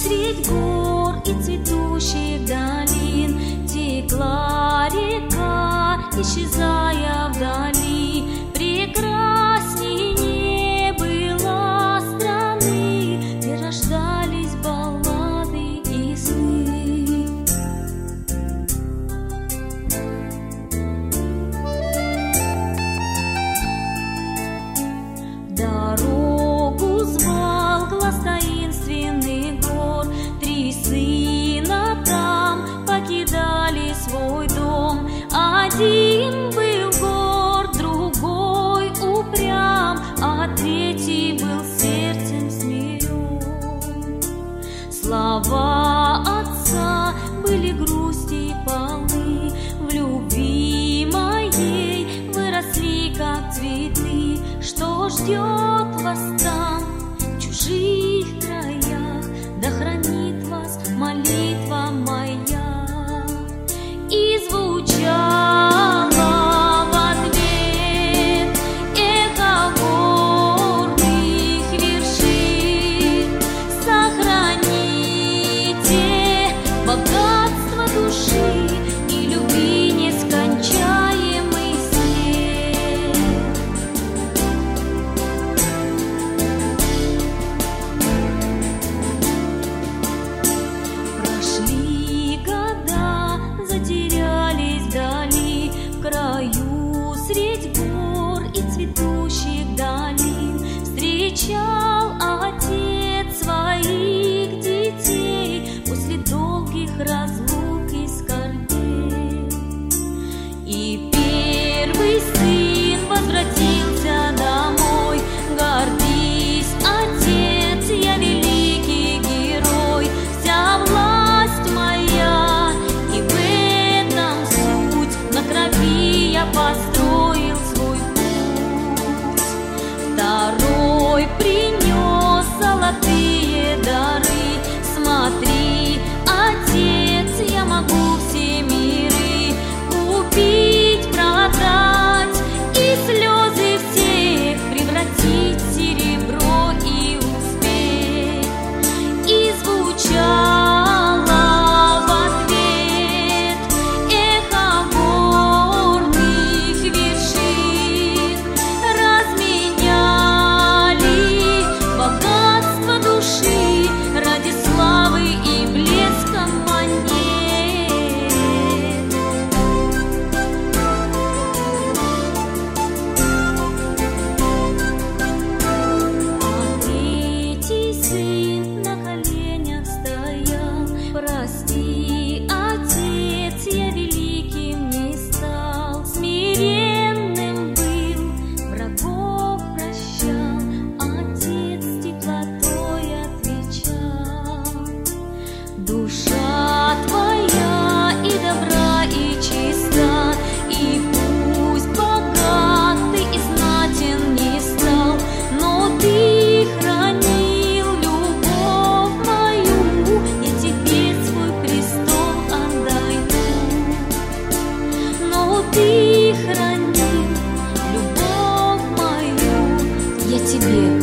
Средь гор и цветущих долин текла река, исчезая вдали. Прекрасней не было страны, где рождались баллады и сны. Дорогу звал глас таинственных гор, три сына там покидали свой дом. Один был горд, другой упрям, а третий был сердцем смирен. Слова отца были грусти и полны, в любви моей выросли, как цветы. Что ждет вас там, в чужих краях? Да хранит вас молитва моя. И звучало в ответ эхо горных вершин: сохраните богатство души и любви нескончаемый свет. Прошли года, затерялись вдали, в краю средь гор и цветущих долин. Встречал отец своих детей после долгих разлук и скорбей. И первый сын возвратился домой. Гордись, отец, я великий герой, вся власть моя, и в этом суть. На крови я построил свой путь. Второй принес золотые дары. Смотри, отец, я могу все миры купить, продать и слезы всех превратить в серебро и успеть. И звучало в ответ эхо горных вершин: разменяли богатство души ради славы и блеска монет. А третий сын на коленях стоял: прости, отец, я великим не стал. Смиренным был, врагов прощал, отец с теплотой отвечал: душа твоя и добра, и чиста, и пусть богат ты и знатен не стал, но ты хранил любовь мою, я тебе свой престол отдаю. Но ты хранил любовь мою, я тебе